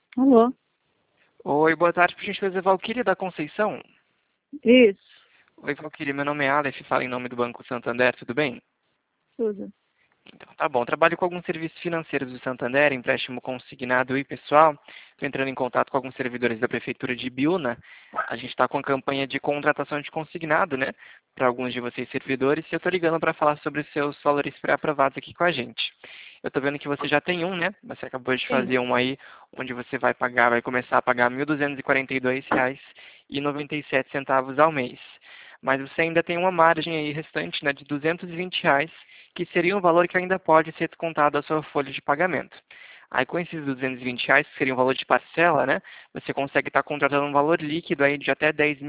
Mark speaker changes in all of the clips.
Speaker 1: Alô?
Speaker 2: Oi, boa tarde, por gentileza, Valquíria da Conceição.
Speaker 1: Isso,
Speaker 2: Oi, Valquíria, meu nome é Aleph, falo em nome do Banco Santander, tudo bem?
Speaker 1: tudo.
Speaker 2: Então, tá bom. Trabalho com alguns serviços financeiros do Santander, empréstimo consignado e pessoal. Estou entrando em contato com alguns servidores da Prefeitura de Biúna. A gente está com a campanha de contratação de consignado, né? Para alguns de vocês servidores. E eu estou ligando para falar sobre os seus valores pré-aprovados aqui com a gente. Eu estou vendo que você já tem um, né? Você acabou de
Speaker 1: Sim.
Speaker 2: fazer um aí, onde você vai começar a pagar R$ 1.242,97 ao mês. Mas você ainda tem uma margem aí restante, né, de R$ 220, que seria um valor que ainda pode ser descontado da sua folha de pagamento. Aí com esses R$ 220, que seria um valor de parcela, né, você consegue estar contratando um valor líquido aí de até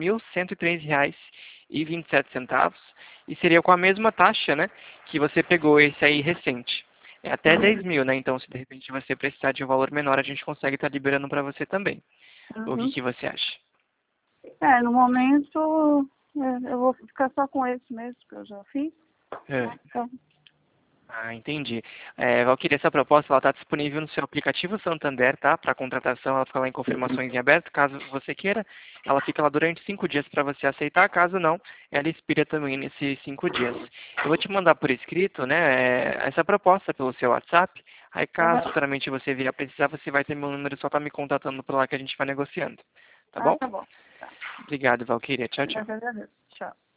Speaker 2: R$ 10.103,27 e seria com a mesma taxa, né, que você pegou esse aí recente. É até 10 mil, né? Então, se de repente você precisar de um valor menor, a gente consegue estar liberando para você também. O que
Speaker 1: Uhum.
Speaker 2: que você acha?
Speaker 1: No momento, eu vou ficar só com esse mesmo, que eu já fiz.
Speaker 2: É.
Speaker 1: Então,
Speaker 2: Ah, entendi. Valquíria, essa proposta está disponível no seu aplicativo Santander, tá? Para contratação, ela fica lá em confirmações em aberto, caso você queira. Ela fica lá durante 5 dias para você aceitar, caso não, ela expira também nesses 5 dias. Eu vou te mandar por escrito, né, essa proposta pelo seu WhatsApp. Aí, caso
Speaker 1: aham.
Speaker 2: futuramente você vier a precisar, você vai ter meu número, só tá me contatando por lá que a gente vai negociando. Tá bom?
Speaker 1: Tá bom. Tá.
Speaker 2: Obrigado, Valquíria. Tchau,
Speaker 1: Eu
Speaker 2: tchau.
Speaker 1: que agradeço. Tchau.